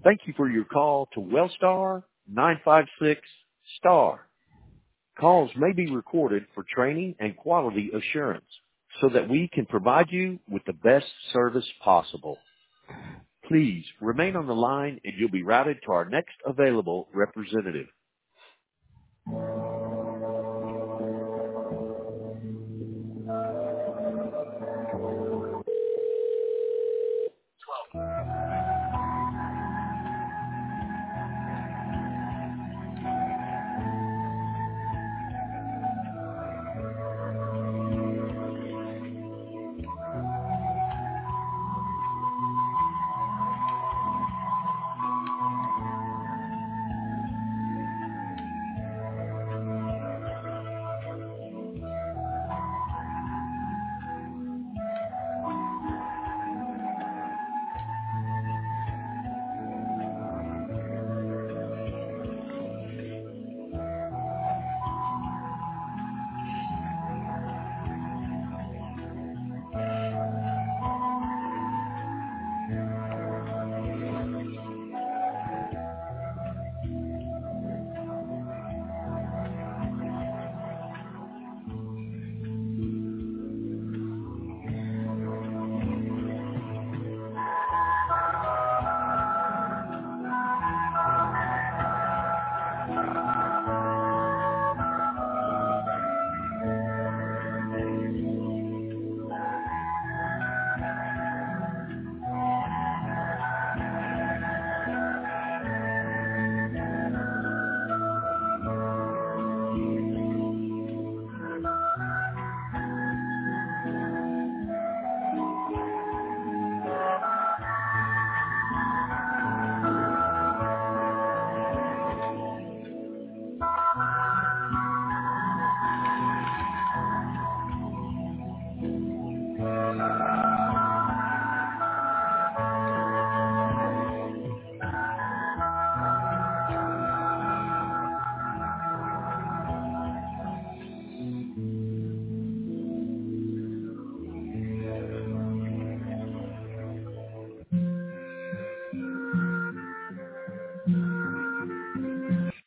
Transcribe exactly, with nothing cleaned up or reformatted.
Thank you for your call to Wellstar nine five six star. Calls may be recorded for training and quality assurance so that we can provide you with the best service possible. Please remain on the line and you'll be routed to our next available representative.